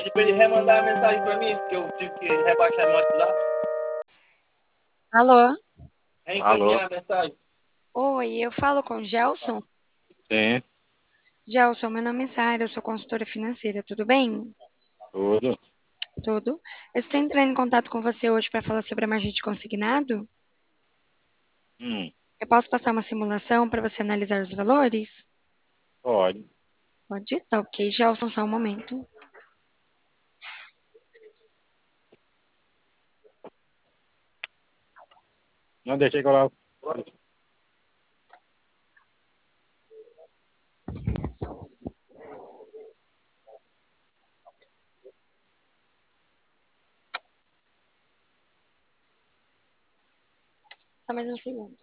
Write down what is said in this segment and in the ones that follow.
Pede pra ele remandar a mensagem pra mim, porque eu tive que rebaixar no WhatsApp. Alô? Reencaminhar a mensagem. Oi, eu falo com o Gelson. Sim, Gelson, meu nome é Sara, eu sou consultora financeira, tudo bem? tudo. Tudo. Eu estou entrando em contato com você hoje para falar sobre a margem de consignado. Hum, Eu posso passar uma simulação para você analisar os valores? pode. Pode? Tá ok, Gelson, só um momento. Não deixei que eu lá. Só mais um segundo.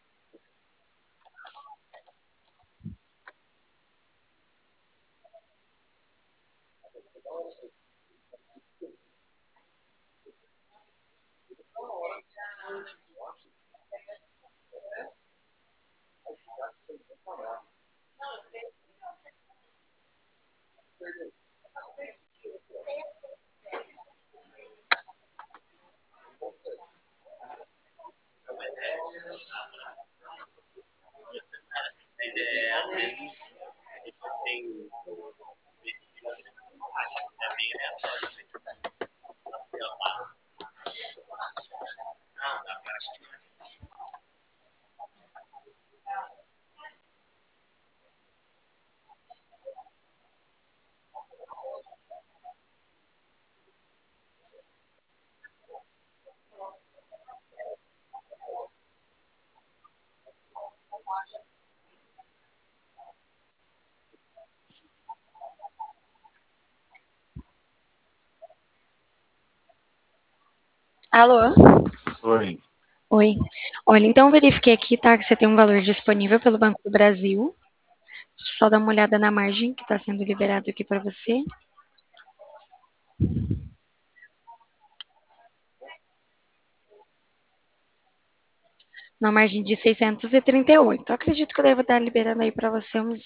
Alô? Oi. Oi. Olha, então eu verifiquei aqui, tá, que você tem um valor disponível pelo Banco do Brasil. Deixa eu só dar uma olhada na margem que está sendo liberado aqui para você. Na margem de 638. Eu acredito que eu devo estar liberando aí para você uns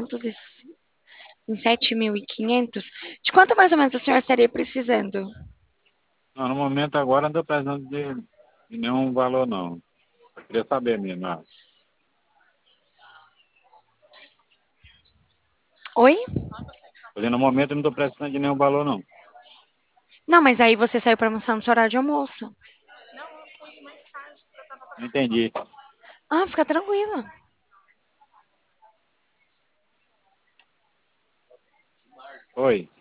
7.500. De quanto mais ou menos o senhor estaria precisando? Não, no momento agora não estou precisando de nenhum valor, não. Eu queria saber mesmo. Oi? Falei, no momento eu não estou precisando de nenhum valor, não. Não, mas aí você saiu para almoçar no seu horário de almoço. Não entendi. Ah, fica tranquila. Oi.